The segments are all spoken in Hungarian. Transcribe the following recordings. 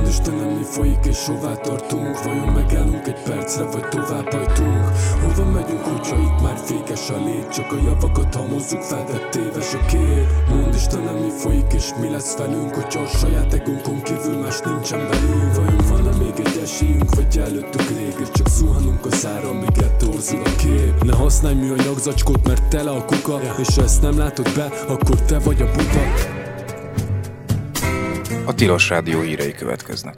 Istenem, mi folyik és hová tartunk? Vajon megállunk egy percre, vagy tovább hajtunk? Hova megyünk, hogyha itt már fékes a lét? Csak a javakat hamozzuk fel, de téves a kép. Mondd Istenem, mi folyik és mi lesz velünk? Hogyha a saját egónkon kívül más nincsen belünk. Vajon van-e még egy esélyünk, vagy előttük rég? És csak zuhanunk az ára, míg torzul a kép. Ne használj műanyag zacskót, mert tele a kuka, és ha ezt nem látod be, akkor te vagy a buta. A Tilos Rádió hírei következnek.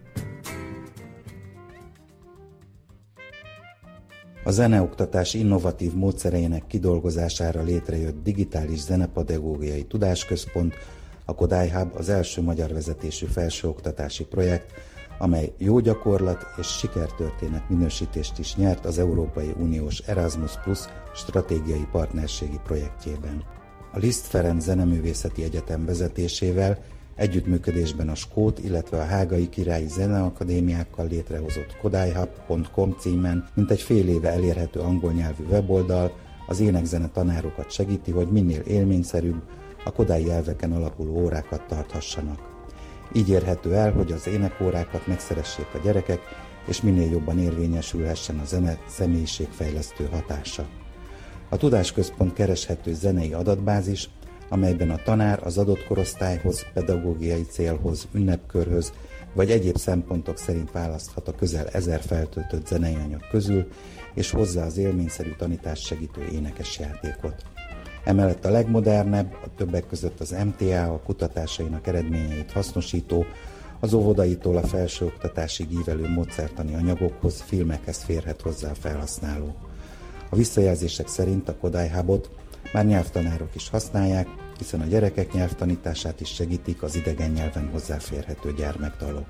A zeneoktatás innovatív módszereinek kidolgozására létrejött digitális zenepedagógiai tudásközpont, a Kodály Hub az első magyar vezetésű felsőoktatási projekt, amely jó gyakorlat és sikertörténet minősítést is nyert az Európai Uniós Erasmus Plus stratégiai partnerségi projektjében. A Liszt Ferenc Zeneművészeti Egyetem vezetésével együttműködésben a skót, illetve a hágai királyi zeneakadémiákkal létrehozott kodályhub.com címen mintegy fél éve elérhető angol nyelvű weboldal az énekzene tanárokat segíti, hogy minél élményszerűbb, a kodályi elveken alapuló órákat tarthassanak. Így érhető el, hogy az énekórákat megszeressék a gyerekek, és minél jobban érvényesülhessen a zene személyiségfejlesztő hatása. A tudásközpont kereshető zenei adatbázis, amelyben a tanár az adott korosztályhoz, pedagógiai célhoz, ünnepkörhöz vagy egyéb szempontok szerint választhat a közel 1000 feltöltött zenei anyag közül, és hozzá az élményszerű tanítást segítő énekes játékot. Emellett a legmodernebb, a többek között az MTA a kutatásainak eredményeit hasznosító, az óvodaitól a felsőoktatásig ívelő módszertani anyagokhoz, filmekhez férhet hozzá a felhasználó. A visszajelzések szerint a Kodály Hubot már nyelvtanárok is használják, hiszen a gyerekek nyelvtanítását is segítik az idegen nyelven hozzáférhető gyermekdalok.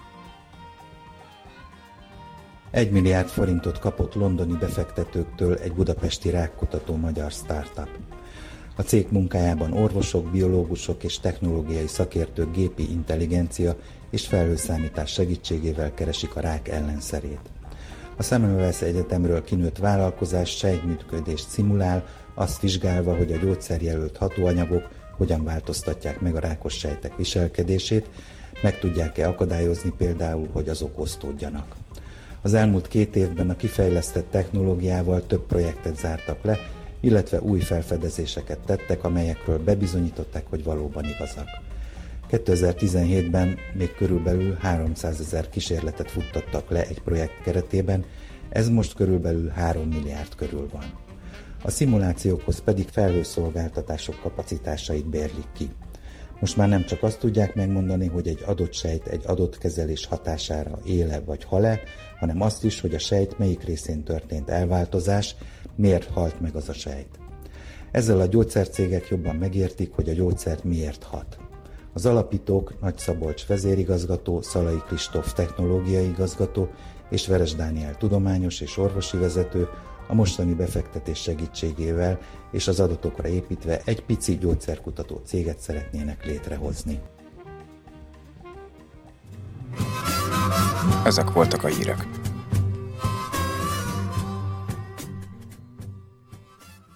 1 milliárd forintot kapott londoni befektetőktől egy budapesti rákkutató magyar startup. A cég munkájában orvosok, biológusok és technológiai szakértők gépi intelligencia és felhőszámítás segítségével keresik a rák ellenszerét. A Semmelweis Egyetemről kinőtt vállalkozás sejtműködést szimulál, azt vizsgálva, hogy a gyógyszerjelölt hatóanyagok hogyan változtatják meg a rákos sejtek viselkedését, meg tudják-e akadályozni például, hogy azok osztódjanak. Az elmúlt 2 évben a kifejlesztett technológiával több projektet zártak le, illetve új felfedezéseket tettek, amelyekről bebizonyították, hogy valóban igazak. 2017-ben még körülbelül 300 000 kísérletet futtattak le egy projekt keretében, ez most körülbelül 3 milliárd körül van. A szimulációkhoz pedig felhőszolgáltatások kapacitásait bérlik ki. Most már nem csak azt tudják megmondani, hogy egy adott sejt egy adott kezelés hatására éle vagy hal-e, hanem azt is, hogy a sejt melyik részén történt elváltozás, miért halt meg az a sejt. Ezzel a gyógyszercégek jobban megértik, hogy a gyógyszer miért hat. Az alapítók Nagy Szabolcs vezérigazgató, Szalai Kristóf technológiai igazgató és Veres Dániel tudományos és orvosi vezető a mostani befektetés segítségével és az adatokra építve egy pici gyógyszerkutató céget szeretnének létrehozni. Ezek voltak a hírek.